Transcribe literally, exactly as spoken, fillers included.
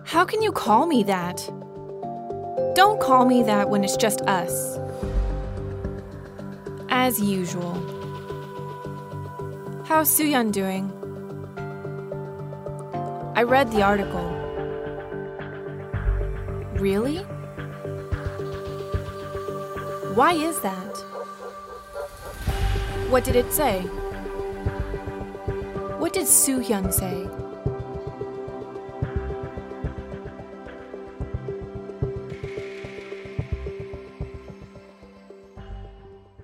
How can you call me that? Don't call me that when it's just us. As usual. How's Soo-yeon doing? I read the article. Really? Why is that? What did it say? What did Soo-yeon say?